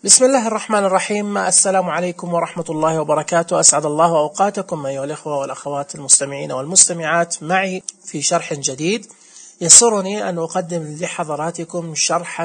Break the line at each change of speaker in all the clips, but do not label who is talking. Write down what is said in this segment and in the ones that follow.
بسم الله الرحمن الرحيم. السلام عليكم ورحمة الله وبركاته. أسعد الله أوقاتكم أيها الأخوة والأخوات المستمعين والمستمعات معي في شرح جديد. يسرني أن أقدم لحضراتكم شرحا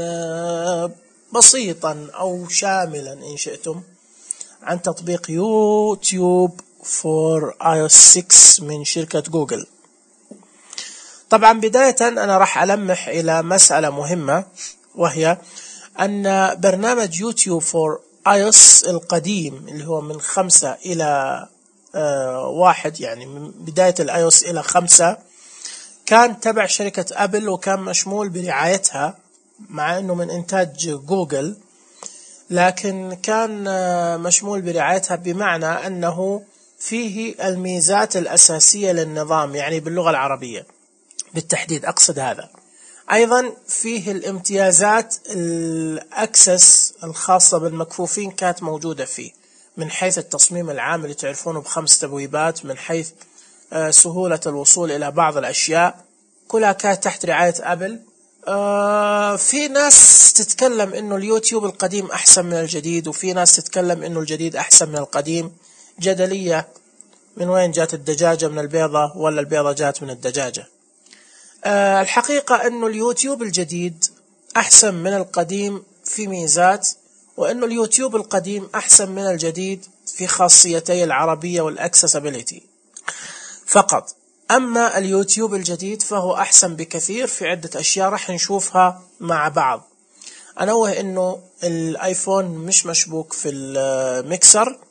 بسيطا أو شاملا إن شئتم عن تطبيق يوتيوب for iOS 6 من شركة جوجل. طبعا بداية أنا راح ألمح إلى مسألة مهمة، وهي أن برنامج يوتيوب فور iOS القديم اللي هو من 5 إلى 1، يعني من بداية iOS إلى 5، كان تبع شركة أبل وكان مشمول برعايتها، مع أنه من إنتاج جوجل، لكن كان مشمول برعايتها بمعنى أنه فيه الميزات الأساسية للنظام، يعني باللغة العربية بالتحديد أقصد هذا. أيضا فيه الامتيازات الأكسس الخاصة بالمكفوفين كانت موجودة فيه، من حيث التصميم العام اللي تعرفونه ب5 تبويبات، من حيث سهولة الوصول إلى بعض الأشياء، كلها كانت تحت رعاية أبل. في ناس تتكلم إنه اليوتيوب القديم أحسن من الجديد، وفي ناس تتكلم إنه الجديد أحسن من القديم. جدلية من وين جات الدجاجة، من البيضة ولا البيضة جات من الدجاجة؟ الحقيقة أنه اليوتيوب الجديد أحسن من القديم في ميزات، وأنه اليوتيوب القديم أحسن من الجديد في خاصيتي العربية والأكسسابيليتي فقط. أما اليوتيوب الجديد فهو أحسن بكثير في عدة أشياء رح نشوفها مع بعض. أنوه أنه الآيفون مش مشبوك في الميكسر،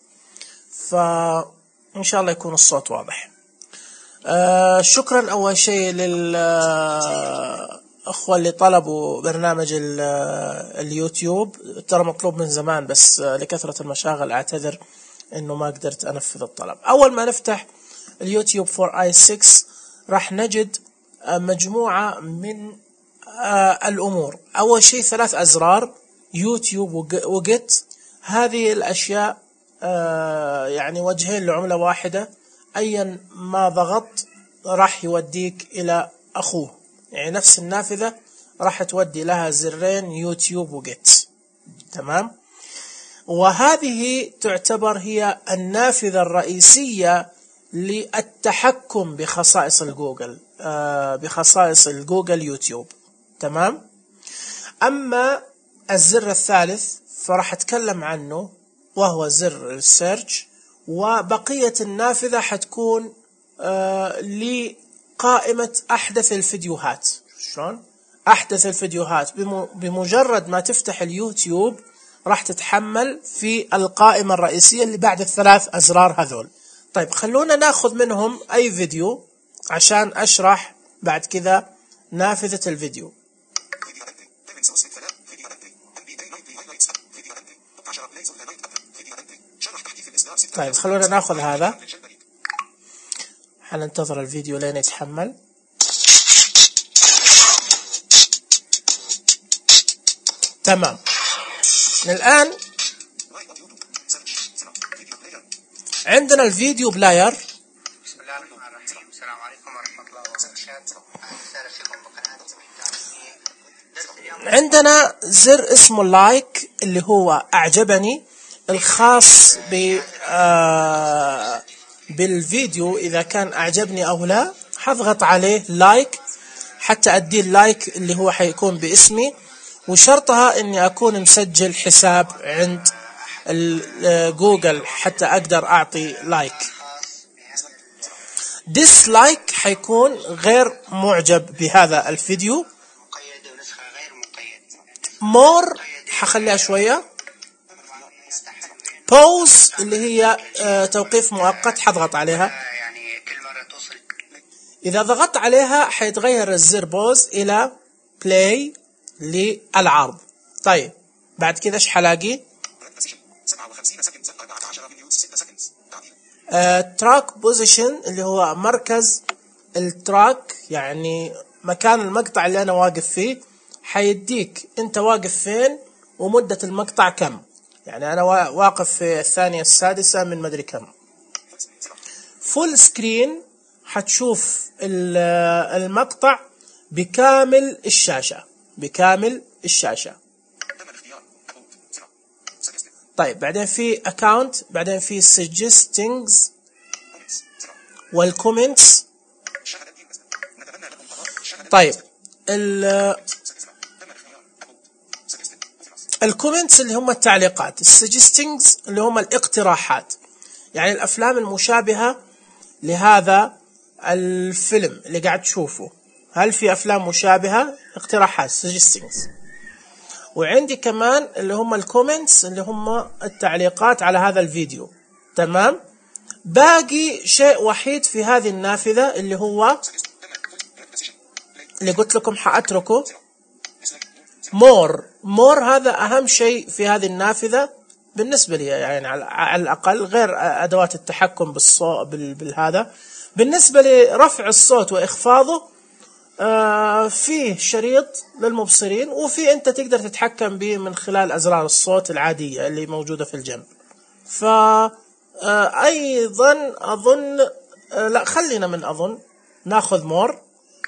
فإن شاء الله يكون الصوت واضح. شكرا أول شيء للأخوة اللي طلبوا برنامج اليوتيوب، ترى مطلوب من زمان، بس لكثرة المشاغل أعتذر أنه ما قدرت أنفذ الطلب. أول ما نفتح اليوتيوب for iOS 6 راح نجد مجموعة من الأمور. أول شيء 3 أزرار، يوتيوب وجيت. هذه الأشياء يعني وجهين لعملة واحدة، أيا ما ضغط راح يوديك إلى أخوه، يعني نفس النافذة راح تودي لها زرين يوتيوب وجيت. تمام؟ وهذه تعتبر هي النافذة الرئيسية للتحكم بخصائص الجوجل، بخصائص الجوجل يوتيوب. تمام؟ أما الزر الثالث فراح أتكلم عنه، وهو زر السيرش، وبقية النافذة حتكون لقائمة أحدث الفيديوهات. شلون؟ أحدث الفيديوهات بمجرد ما تفتح اليوتيوب راح تتحمل في القائمة الرئيسية اللي بعد ال3 أزرار هذول. طيب خلونا ناخذ منهم أي فيديو عشان أشرح بعد كذا نافذة الفيديو. طيب خلونا ناخذ هذا، حننتظر الفيديو لين يتحمل. تمام، الآن عندنا الفيديو بلاير.
بسم الله الرحمن الرحيم. السلام عليكم ورحمة الله وبركاته. أهلا فيكم بقناة.
عندنا زر اسمه لايك اللي هو أعجبني، الخاص بالفيديو. إذا كان أعجبني أو لا حضغط عليه لايك حتى أدي اللايك اللي هو حيكون باسمي، وشرطها أني أكون مسجل حساب عند جوجل حتى أقدر أعطي لايك. ديسلايك حيكون غير معجب بهذا الفيديو. مور حخليها شوية. بوز اللي هي توقيف مؤقت حضغط عليها. إذا ضغطت عليها حيتغير الزر بوز إلى بلاي للعرض. طيب بعد كذا ايش حلاقي؟ تراك بوزيشن اللي هو مركز التراك، يعني مكان المقطع اللي أنا واقف فيه، حيديك أنت واقف فين ومدة المقطع كم. يعني أنا واقف في 1/6 من مدري كم. فول سكرين حتشوف المقطع بكامل الشاشة، بكامل الشاشة. طيب بعدين في account، بعدين في suggestions والcomments. طيب الكومنتس اللي هم التعليقات، السجستنجز اللي هم الاقتراحات، يعني الافلام المشابهة لهذا الفيلم اللي قاعد تشوفه، هل في افلام مشابهة؟ اقتراحات سجستنجز. وعندي كمان اللي هم الكومنتس اللي هم التعليقات على هذا الفيديو. تمام. باقي شيء وحيد في هذه النافذة اللي هو اللي قلت لكم حأتركه، مور هذا أهم شيء في هذه النافذة بالنسبة لي، يعني على الأقل، غير أدوات التحكم بالصوت بالهذا. بالنسبة لرفع الصوت وإخفاضه فيه شريط للمبصرين، وفي أنت تقدر تتحكم به من خلال أزرار الصوت العادية اللي موجودة في الجنب. أيضا أظن لا، خلينا من أظن ناخذ مور.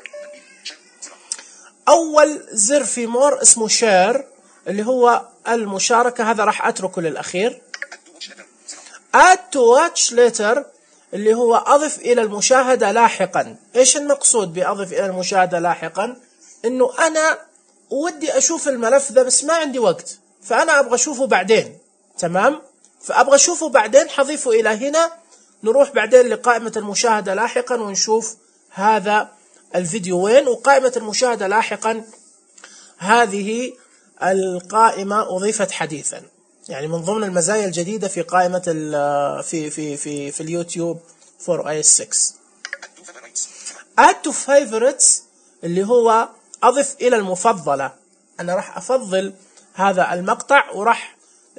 أول زر في مور اسمه شير اللي هو المشاركة، هذا راح أتركه للأخير. add to watch later اللي هو أضف إلى المشاهدة لاحقا. إيش المقصود بأضف إلى المشاهدة لاحقا؟ إنه أنا ودي أشوف الملف ذا بس ما عندي وقت، فأنا أبغى أشوفه بعدين. تمام. فأبغى أشوفه بعدين، حضيفه إلى هنا، نروح بعدين لقائمة المشاهدة لاحقا ونشوف هذا الفيديو وين. وقائمة المشاهدة لاحقا هذه القائمة أضيفت حديثا، يعني من ضمن المزايا الجديدة في قائمة في اليوتيوب for iOS 6. add to favorites اللي هو أضف إلى المفضلة. أنا راح أفضل هذا المقطع، وراح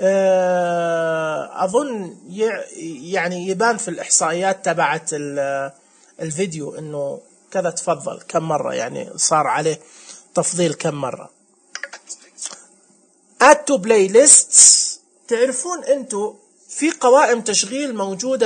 أظن يعني يبان في الإحصائيات تبعت الفيديو إنه كذا تفضل كم مرة، يعني صار عليه تفضيل كم مرة. add to playlists. تعرفون أنتوا في قوائم تشغيل موجودة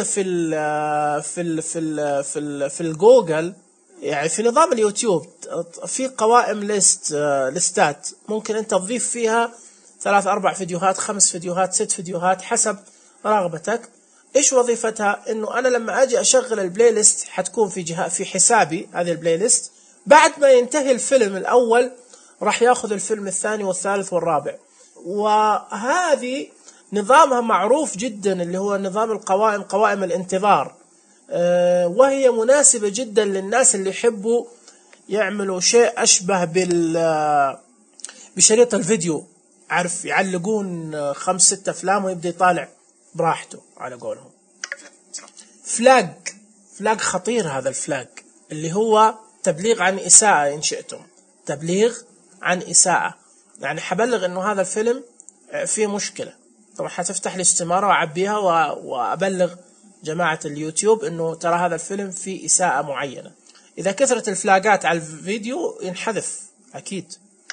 في الجوجل، يعني في نظام اليوتيوب في قوائم ليستات، ممكن أنت تضيف فيها 3 4 فيديوهات، 5 فيديوهات، 6 فيديوهات حسب رغبتك. إيش وظيفتها؟ إنه أنا لما أجي أشغل البلاي ليست حتكون في حسابي هذه البلاي ليست، بعد ما ينتهي الفيلم الأول راح ياخذ الفيلم الثاني والثالث والرابع. وهذه نظامها معروف جدا اللي هو نظام القوائم، قوائم الانتظار، وهي مناسبة جدا للناس اللي يحبوا يعملوا شيء أشبه بشريط الفيديو، عارف، يعلقون 5 6 أفلام ويبدأ يطالع براحته على قولهم. فلاج خطير هذا الفلاج، اللي هو تبليغ عن إساءة إن شئتم، تبليغ عن إساءة، يعني حبلغ إنه هذا الفيلم فيه مشكلة. طبعا حتفتح لي استمارة وأعبيها وأبلغ جماعة اليوتيوب إنه ترى هذا الفيلم فيه إساءة معينة. إذا كثرت الفلاجات على الفيديو ينحذف أكيد.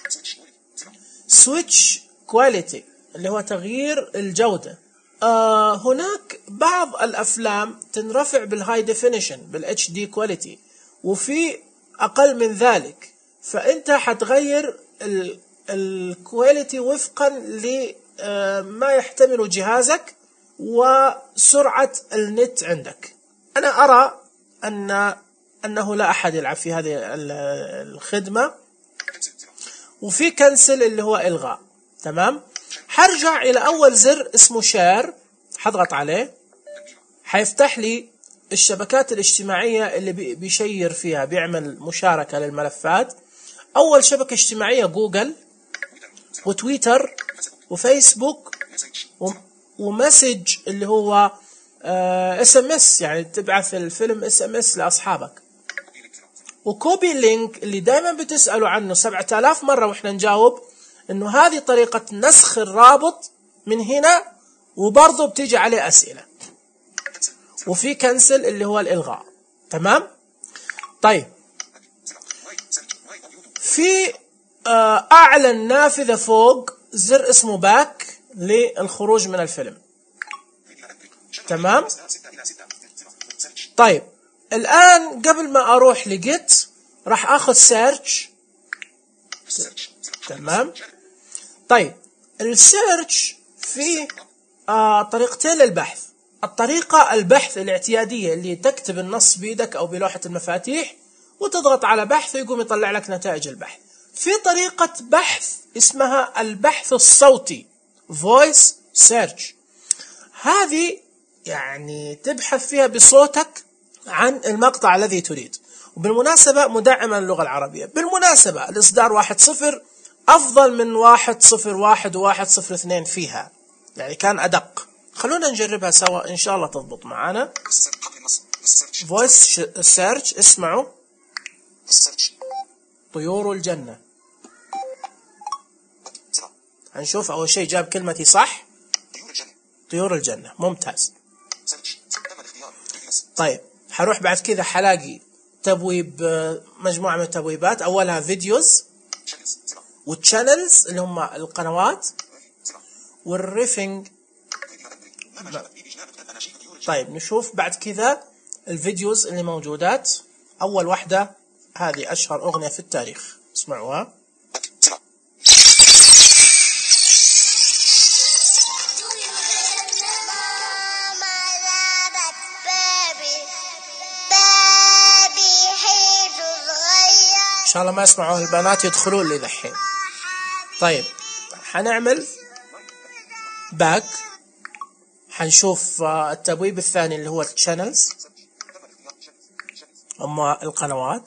switch quality اللي هو تغيير الجودة. هناك بعض الأفلام تنرفع بالهاي ديفينيشن بالاتش دي كواليتي، وفي أقل من ذلك، فأنت حتغير الكواليتي وفقا لما يحتمله جهازك وسرعة النت عندك. أنا أرى أنه لا أحد يلعب في هذه الخدمة. وفي كنسل اللي هو إلغاء. تمام. حرجع إلى أول زر اسمه شير، حضغط عليه، حيفتح لي الشبكات الاجتماعية اللي بيشير فيها، بيعمل مشاركة للملفات. أول شبكة اجتماعية جوجل وتويتر وفيسبوك ومسج اللي هو SMS، يعني تبعث الفيلم SMS لأصحابك. وكوبي لينك اللي دائما بتسألوا عنه 7000 مرة وإحنا نجاوب إنه هذه طريقة نسخ الرابط من هنا، وبرضه بتيجي عليه أسئلة. وفي كنسل اللي هو الإلغاء. تمام. طيب في أعلى النافذة فوق زر اسمه باك للخروج من الفيلم. تمام. طيب الآن قبل ما أروح لجيت راح أخذ سيرش. تمام. طيب السيرش فيه طريقتين للبحث. الطريقة البحث الاعتيادية اللي تكتب النص بيدك أو بلوحة المفاتيح وتضغط على بحث ويقوم يطلع لك نتائج البحث. في طريقة بحث اسمها البحث الصوتي voice search. هذه يعني تبحث فيها بصوتك عن المقطع الذي تريد، وبالمناسبة مدعمة للغة العربية. بالمناسبة الإصدار 1.0 أفضل من 1.01 و1.02 فيها، يعني كان أدق. خلونا نجربها سوا إن شاء الله تضبط معنا. voice search. اسمعوا طيور الجنة. هنشوف أول شيء جاب كلمتي صح، طيور الجنة. ممتاز. طيب حروح بعد كذا حلاقي تبويب، مجموعة من التبويبات، أولها فيديوز والشانلز اللي هم القنوات والريفنج. طيب نشوف بعد كذا الفيديوز اللي موجودات. أول واحدة هذه أشهر أغنية في التاريخ، اسمعوها. إن شاء الله ما يسمعوها البنات يدخلون لي ذحين. طيب حنعمل باك، حنشوف التبويب الثاني اللي هو الشانلز، أما القنوات.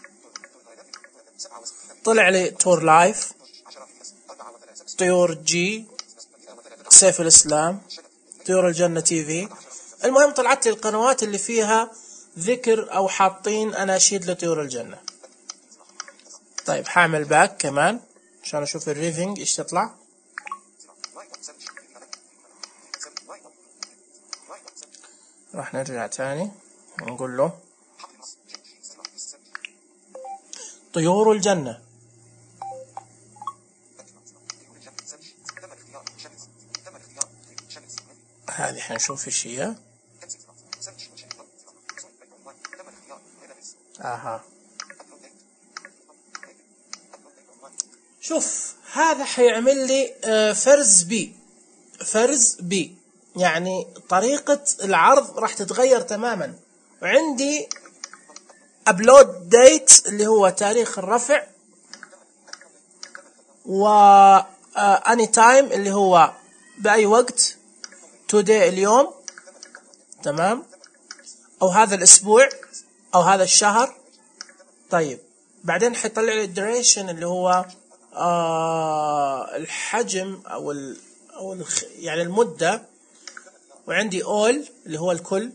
طلع لي تور لايف، طيور جي، سيف الإسلام، طيور الجنة تي في. المهم طلعت لي القنوات اللي فيها ذكر أو حاطين أناشيد لطيور الجنة. طيب حاعمل باك كمان عشان أشوف الريفنج إيش تطلع. راح نرجع تاني ونقول له طيور الجنة. هذه حنشوف ايش هي. شوف هذا حيعمل لي فرز بي، يعني طريقة العرض راح تتغير تماما. وعندي upload date اللي هو تاريخ الرفع، و anytime اللي هو بأي وقت، today اليوم، تمام، أو هذا الأسبوع أو هذا الشهر. طيب بعدين حيطلع لي duration اللي هو الحجم أو يعني المدة. وعندي all اللي هو الكل،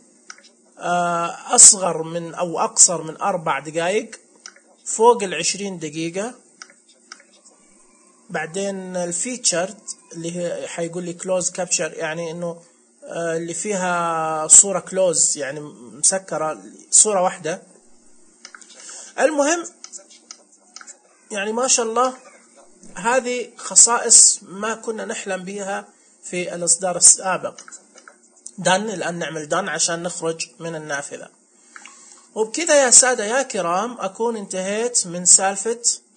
أصغر من أو أقصر من 4 دقائق، فوق 20 دقيقة. بعدين الفيتشرد اللي هي حيقول لي close capture، يعني إنه اللي فيها صورة close يعني مسكرة، صورة واحدة. المهم يعني ما شاء الله هذه خصائص ما كنا نحلم بها في الإصدار السابق. دن، الآن نعمل دن عشان نخرج من النافذة. وبكذا يا سادة يا كرام أكون انتهيت من سالفة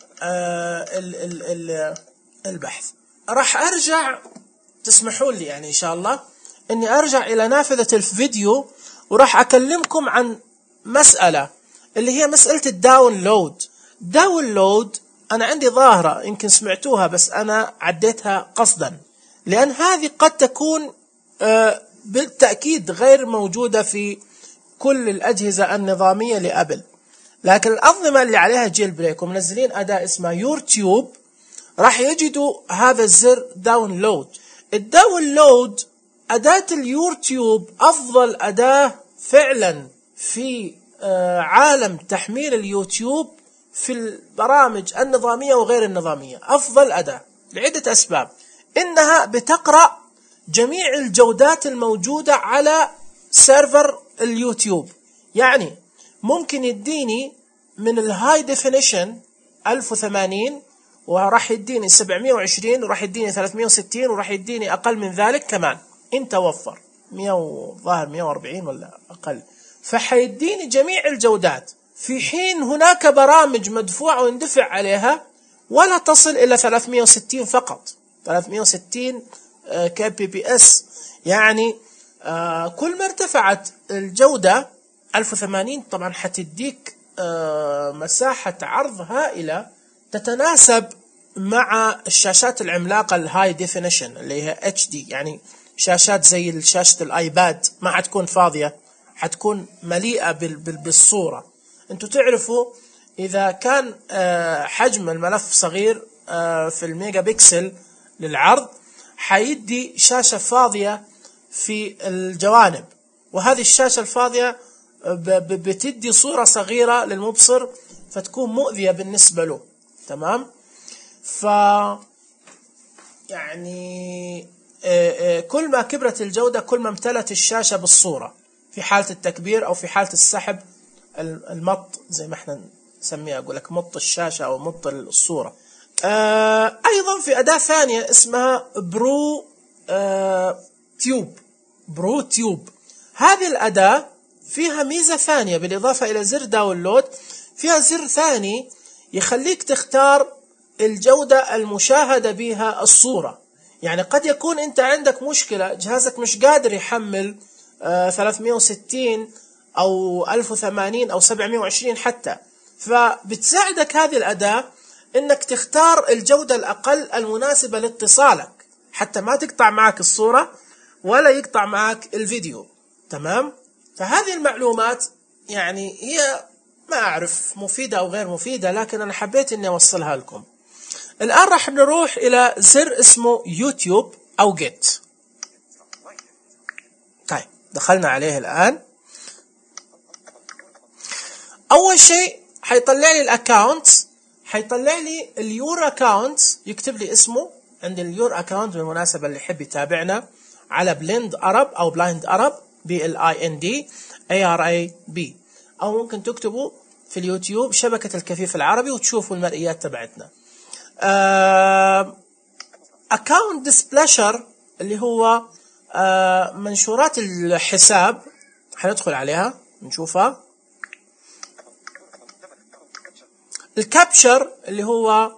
البحث. راح أرجع، تسمحوا لي يعني إن شاء الله أني أرجع إلى نافذة الفيديو، وراح أكلمكم عن مسألة اللي هي مسألة الداونلود. أنا عندي ظاهرة يمكن سمعتوها بس أنا عديتها قصدا، لأن هذه قد تكون بالتأكيد غير موجودة في كل الأجهزة النظامية لأبل. لكن الأنظمة اللي عليها جيل بريك ومنزلين أداة اسمها يوتيوب راح يجدوا هذا الزر داونلود. الداونلود أداة اليوتيوب أفضل أداة فعلا في عالم تحميل اليوتيوب في البرامج النظامية وغير النظامية. أفضل أداة لعدة أسباب. إنها بتقرأ جميع الجودات الموجودة على سيرفر اليوتيوب، يعني ممكن يديني من الهاي ديفينيشن 1080 وراح يديني 720 وراح يديني 360 وراح يديني أقل من ذلك كمان. انت وفر 140 ولا أقل، فحيديني جميع الجودات، في حين هناك برامج مدفوعة ويندفع عليها ولا تصل إلى 360 فقط. 360 kbps. يعني كل ما ارتفعت الجودة 1080 طبعا حتديك مساحة عرض هائلة تتناسب مع الشاشات العملاقة الهاي ديفينيشن اللي هي HD. يعني شاشات زي شاشة الايباد ما حتكون فاضية، حتكون مليئة بالصورة. انتوا تعرفوا اذا كان حجم الملف صغير في الميجا بكسل للعرض حيدي شاشة فاضية في الجوانب، وهذه الشاشة الفاضية بتدي صورة صغيرة للمبصر فتكون مؤذية بالنسبة له. تمام؟ يعني كل ما كبرت الجودة كل ما امتلت الشاشة بالصورة في حالة التكبير أو في حالة السحب، المط زي ما احنا نسميها، أقول لك مط الشاشة أو مط الصورة. أيضا في أداة ثانية اسمها برو تيوب. هذه الأداة فيها ميزة ثانية بالإضافة إلى زر داونلود، فيها زر ثاني يخليك تختار الجودة المشاهدة بها الصورة. يعني قد يكون أنت عندك مشكلة، جهازك مش قادر يحمل 360 أو 1080 أو 720 حتى، فبتساعدك هذه الأداة إنك تختار الجودة الأقل المناسبة لاتصالك حتى ما تقطع معك الصورة ولا يقطع معك الفيديو. تمام؟ فهذه المعلومات يعني هي ما أعرف مفيدة أو غير مفيدة، لكن أنا حبيت إني أوصلها لكم. الآن راح نروح إلى زر اسمه يوتيوب أو جيت. طيب دخلنا عليه الآن. أول شيء حيطلع لي الأكاونت، حيطلع لي اليور أكاونت، يكتب لي اسمه. عندي اليور أكاونت بالمناسبة اللي يحب يتابعنا على بليند أرب أو بلايند أرب BLIND ARAB، أو ممكن تكتبوا في اليوتيوب شبكة الكفيف العربي وتشوفوا المرئيات تبعتنا. أكاونت ديسبلاشر اللي هو منشورات الحساب، حندخل عليها نشوفها. الكابشر اللي هو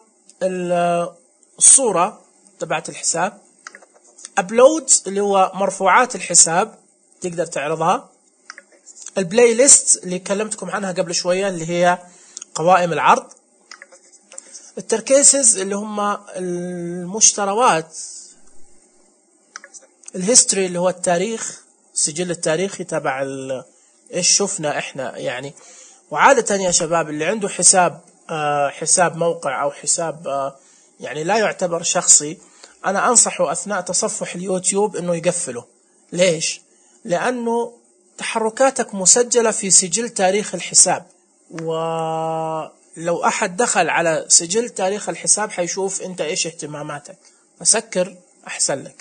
الصورة تبعت الحساب. أبلود اللي هو مرفوعات الحساب تقدر تعرضها. البلاي ليست اللي كلمتكم عنها قبل شوية اللي هي قوائم العرض. التركيسز اللي هم المشتروات. الهيستوري اللي هو التاريخ، السجل التاريخي تبع ايش شفنا احنا يعني. وعادة يا شباب اللي عنده حساب موقع او حساب يعني لا يعتبر شخصي، انا انصحه اثناء تصفح اليوتيوب انه يقفله. ليش؟ لانه تحركاتك مسجلة في سجل تاريخ الحساب، ولو احد دخل على سجل تاريخ الحساب حيشوف انت ايش اهتماماتك، فسكر احسن لك.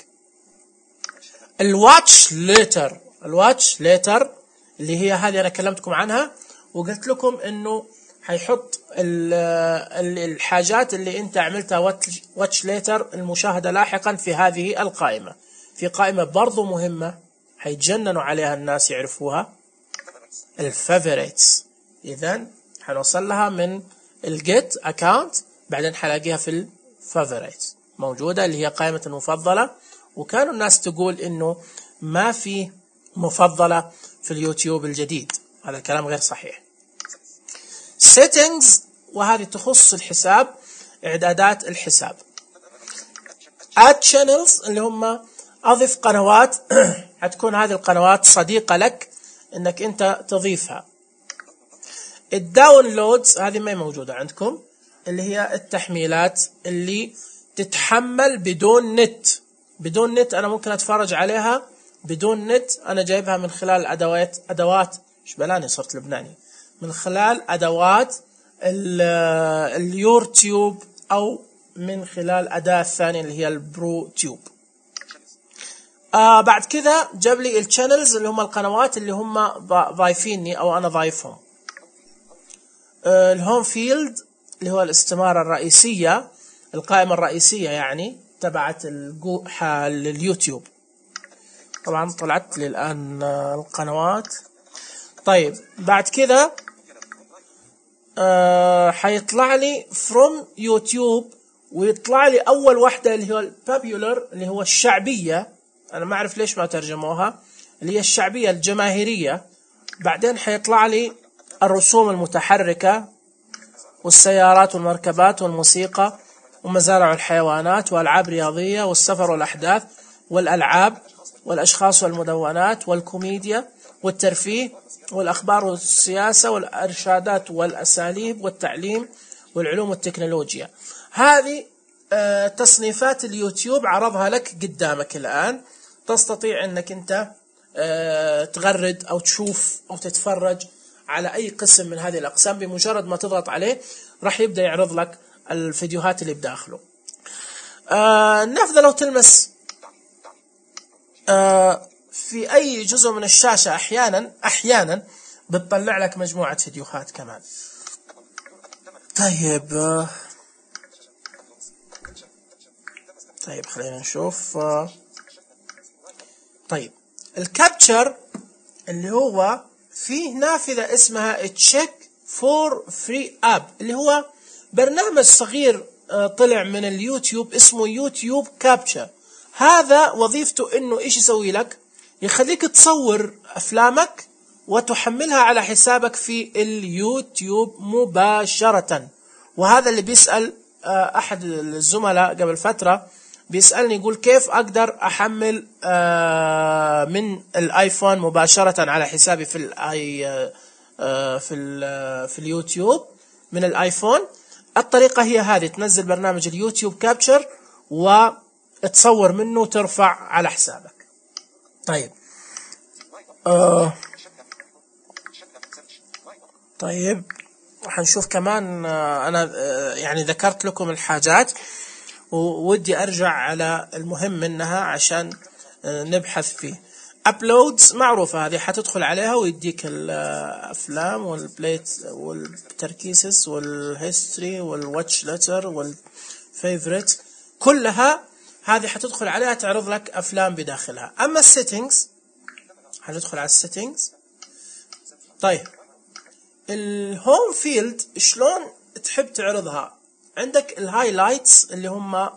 الواتش ليتر اللي هي هذه انا كلمتكم عنها وقلت لكم انه حيحط الحاجات اللي انت عملتها واتش ليتر المشاهدة لاحقا في هذه القائمة. في قائمة برضو مهمة حيتجننوا عليها الناس يعرفوها، الفافوريتس. اذا حنوصل لها من الجيت اكاونت، بعدين حلاقيها في الفافوريتس موجودة اللي هي قائمة المفضلة. وكانوا الناس تقول انه ما في مفضلة في اليوتيوب الجديد، هذا الكلام غير صحيح. settings وهذه تخص الحساب، اعدادات الحساب. add channels اللي هم اضف قنوات حتكون هذه القنوات صديقة لك انك انت تضيفها. الداونلودز هذه ما موجودة عندكم، اللي هي التحميلات اللي تتحمل بدون نت. بدون نت انا ممكن اتفرج عليها بدون نت، انا جايبها من خلال ادوات شبلاني صرت لبناني، من خلال ادوات اليوتيوب او من خلال اداة ثانية اللي هي البرو تيوب. بعد كذا جاب لي الشانلز اللي هم القنوات اللي هم ضايفيني او انا ضايفهم. الهوم فيلد اللي هو الاستمارة الرئيسية، القائمة الرئيسية يعني تبعت اليوتيوب. طبعا طلعت لي الآن القنوات. طيب بعد كذا حيطلع لي from يوتيوب ويطلع لي اول واحدة اللي هو البابيولر اللي هو الشعبية، انا ما اعرف ليش ما ترجموها، اللي هي الشعبية الجماهيرية. بعدين حيطلع لي الرسوم المتحركة والسيارات والمركبات والموسيقى ومزارع الحيوانات وألعاب رياضية والسفر والأحداث والألعاب والأشخاص والمدونات والكوميديا والترفيه والأخبار والسياسة والإرشادات والأساليب والتعليم والعلوم والتكنولوجيا. هذه تصنيفات اليوتيوب، عرضها لك قدامك الآن. تستطيع أنك أنت تغرد أو تشوف أو تتفرج على أي قسم من هذه الأقسام. بمجرد ما تضغط عليه راح يبدأ يعرض لك الفيديوهات اللي بداخله. النافذة لو تلمس في أي جزء من الشاشة أحيانا بتطلع لك مجموعة فيديوهات كمان. طيب خلينا نشوف. طيب الكابتشر اللي هو فيه نافذة اسمها تشيك فور فري اب، اللي هو برنامج صغير طلع من اليوتيوب اسمه يوتيوب كابتشر. هذا وظيفته انه ايش يسوي لك؟ يخليك تصور افلامك وتحملها على حسابك في اليوتيوب مباشرة. وهذا اللي بيسأل احد الزملاء قبل فترة، بيسألني يقول كيف اقدر احمل من الايفون مباشرة على حسابي في اليوتيوب من الايفون. الطريقة هي هذه، تنزل برنامج اليوتيوب كابتشر وتصور منه وترفع على حسابك. طيب طيب حنشوف كمان. انا يعني ذكرت لكم الحاجات وودي ارجع على المهم منها عشان نبحث فيه. ابلودز معروفة، هذه حتدخل عليها ويديك الافلام والبليت والتركيسس والهيستوري والواتش لتر والفيفوريت، كلها هذه حتدخل عليها تعرض لك افلام بداخلها. اما السيتنجز حندخل على السيتنجز. طيب الهوم فيلد شلون تحب تعرضها؟ عندك الهايلايتس اللي هم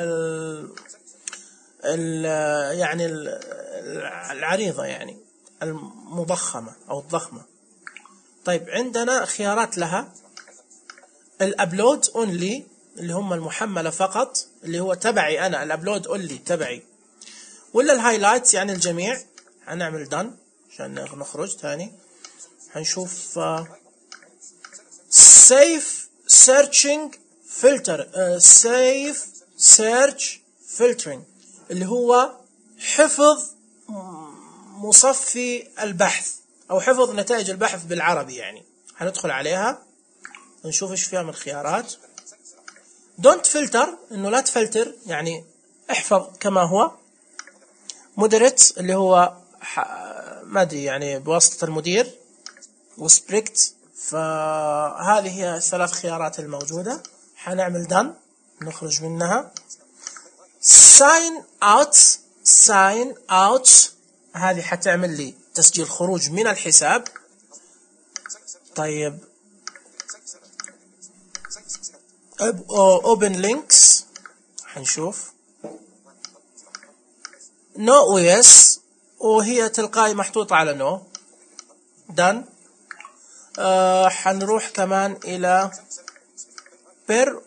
يعني العريضة، يعني المضخمة أو الضخمة. طيب عندنا خيارات لها. الأبلود أونلي اللي هم المحملة فقط، اللي هو تبعي أنا، الأبلود أونلي تبعي. ولا الهايلايتس يعني الجميع. هنعمل دن عشان نخرج ثاني. هنشوف سيف سيرشنج فلتر، سيف سيرش فلترنج اللي هو حفظ مصفي البحث أو حفظ نتائج البحث بالعربي. يعني هندخل عليها نشوف إيش فيها من خيارات. دونت فلتر إنه لا تفلتر، يعني احفظ كما هو. مودريت اللي هو ما أدري يعني بواسطة المدير. وسبريكت. فهذه هي الثلاث خيارات الموجودة. حنعمل دن نخرج منها. ساين اوت هذه حتعمل لي تسجيل خروج من الحساب. طيب open links حنشوف. no yes وهي تلقائي محطوطة على no. done. حنروح كمان إلى بير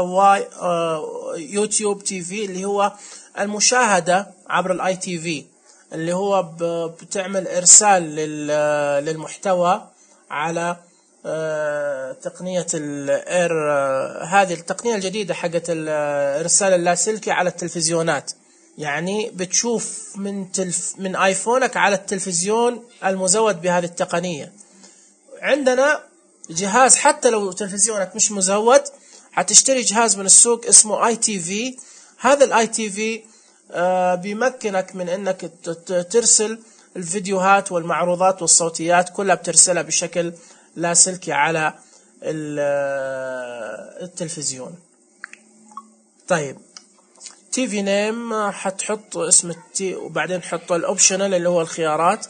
يوتيوب تي في اللي هو المشاهدة عبر الاي تي في، اللي هو بتعمل إرسال للمحتوى على تقنية الاير. هذه التقنية الجديدة حقت الإرسال اللاسلكي على التلفزيونات. يعني بتشوف من ايفونك على التلفزيون المزود بهذه التقنية. عندنا جهاز حتى لو تلفزيونك مش مزود هتشتري جهاز من السوق اسمه اي تي في. هذا الاي تي في بيمكنك من انك ترسل الفيديوهات والمعروضات والصوتيات كلها بترسلها بشكل لاسلكي على التلفزيون. طيب تي في نيم حتحط اسم التي وبعدين حط الاوبشنال اللي هو الخيارات.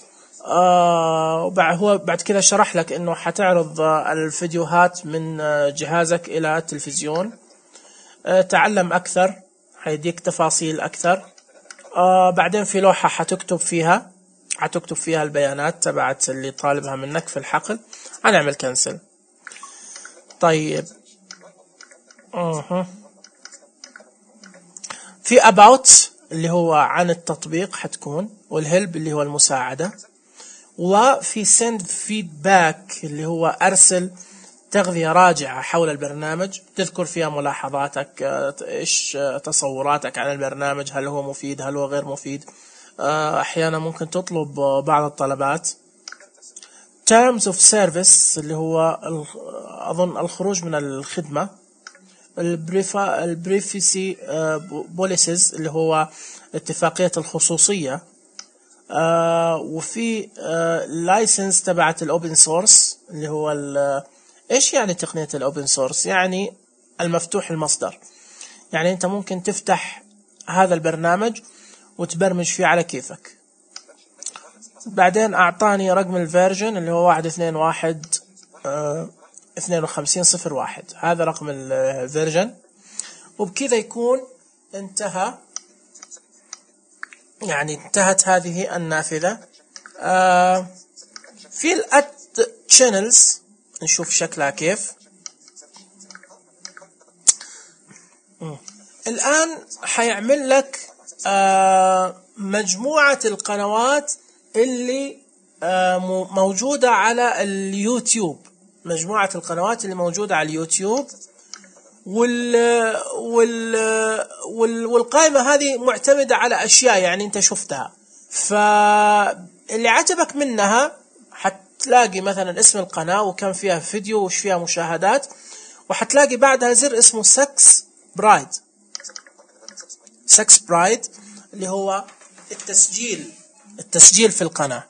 هو بعد كذا شرح لك انه حتعرض الفيديوهات من جهازك الى التلفزيون. تعلم أكثر، حيديك تفاصيل أكثر. بعدين في لوحة حتكتب فيها البيانات تبعت اللي طالبها منك في الحقل. هنعمل كنسل. طيب في about اللي هو عن التطبيق حتكون، والهلب اللي هو المساعدة، وفي send feedback اللي هو أرسل تغذية راجعة حول البرنامج، تذكر فيها ملاحظاتك، إيش تصوراتك عن البرنامج، هل هو مفيد، هل هو غير مفيد. أحيانا ممكن تطلب بعض الطلبات. terms of service اللي هو أظن الخروج من الخدمة. البريفسي بوليسز اللي هو اتفاقية الخصوصية. وفي لايسنس تبعت الأوبن سورس اللي هو إيش يعني تقنية الأوبن سورس؟ يعني المفتوح المصدر. يعني أنت ممكن تفتح هذا البرنامج وتبرمج فيه على كيفك. بعدين أعطاني رقم الفيرجن اللي هو 1.2.1.52.01. هذا رقم الفيرجن. وبكذا يكون انتهت هذه النافذة. في الاد channels نشوف شكلها كيف. الآن حيعمل لك مجموعة القنوات اللي موجودة على اليوتيوب. مجموعة القنوات اللي موجودة على اليوتيوب، والقائمة هذه معتمدة على أشياء يعني أنت شفتها، فاللي عجبك منها حتلاقي مثلا اسم القناة وكم فيها فيديو وش فيها مشاهدات، وحتلاقي بعدها زر اسمه سكس برايد اللي هو التسجيل في القناة.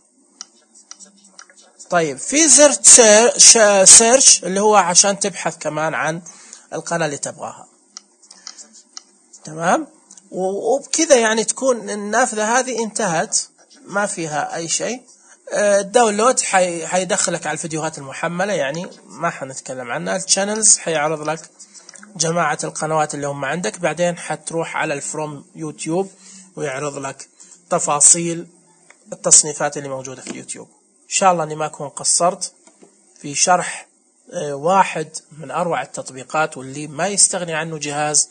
طيب في زر سيرش اللي هو عشان تبحث كمان عن القناة اللي تبغاها. تمام. وبكذا يعني تكون النافذة هذه انتهت، ما فيها أي شيء. الداونلود حيدخلك على الفيديوهات المحملة، يعني ما حنتكلم عنها. الشانلز حيعرض لك جماعة القنوات اللي هم عندك. بعدين حتروح على الفروم يوتيوب ويعرض لك تفاصيل التصنيفات اللي موجودة في اليوتيوب. إن شاء الله أني ما أكون قصرت في شرح واحد من أروع التطبيقات، واللي ما يستغني عنه جهاز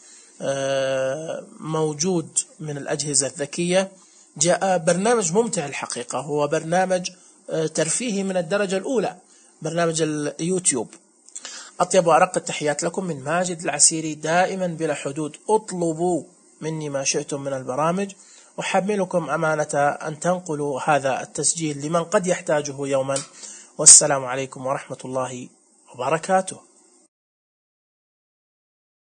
موجود من الأجهزة الذكية. جاء برنامج ممتع الحقيقة، هو برنامج ترفيهي من الدرجة الأولى، برنامج اليوتيوب. أطيب وأرق التحيات لكم من ماجد العسيري، دائما بلا حدود. اطلبوا مني ما شئتم من البرامج، أحملكم أمانة أن تنقلوا هذا التسجيل لمن قد يحتاجه يوما. والسلام عليكم ورحمة الله وبركاته.